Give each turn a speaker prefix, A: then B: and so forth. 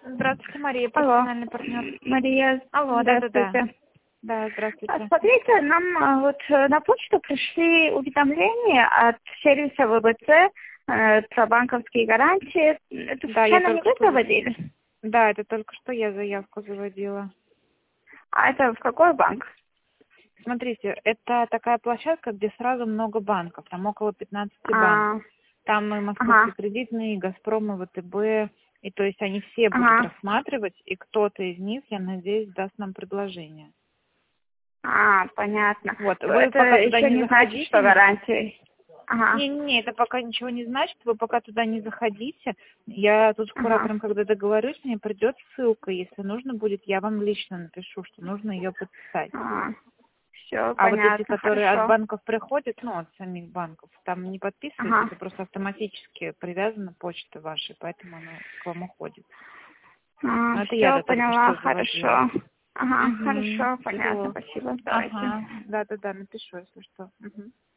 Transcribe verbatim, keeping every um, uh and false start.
A: Здравствуйте, Мария,
B: Алло.
A: профессиональный партнер.
B: Мария,
A: Алло, да-да-да.
B: здравствуйте.
A: Да,
B: А,
A: здравствуйте.
B: Смотрите, нам а, вот э, на почту пришли уведомления от сервиса ВВЦ э, про банковские гарантии. Это
A: Да, я
B: случайно не
A: только
B: вы
A: что... за-
B: проводили?
A: Да, это только что я заявку заводила.
B: А это в какой банк?
A: Смотрите, это такая площадка, где сразу много банков, там около пятнадцати банков.
B: А,
A: Там и Московский
B: ага,
A: кредитный, и Газпром, и ВТБ, и то есть они все будут
B: ага.
A: рассматривать, и кто-то из них, я надеюсь, даст нам предложение.
B: А, понятно.
A: Вот,
B: То
A: вы
B: это
A: пока туда
B: еще
A: не
B: не значит,
A: заходите,
B: что гарантии. Ага,
A: не-не, это пока ничего не значит, вы пока туда не заходите. Я тут с
B: ага.
A: куратором, когда договорюсь, мне придет ссылка, если нужно будет, я вам лично напишу, что нужно ее подписать.
B: А, все
A: А вот эти,
B: понятно,
A: которые от
B: хорошо.
A: банков приходят, ну, от самих банков, там не подписывается,
B: Ага.
A: это просто автоматически привязана почта вашей, поэтому оно к вам уходит. Но это я,
B: Все
A: да, только
B: поняла,
A: что заводила.
B: хорошо. Ага,
A: Угу,
B: хорошо, понятно,
A: все.
B: спасибо. Давайте.
A: Ага, да-да-да, напишу, если что. Мгм.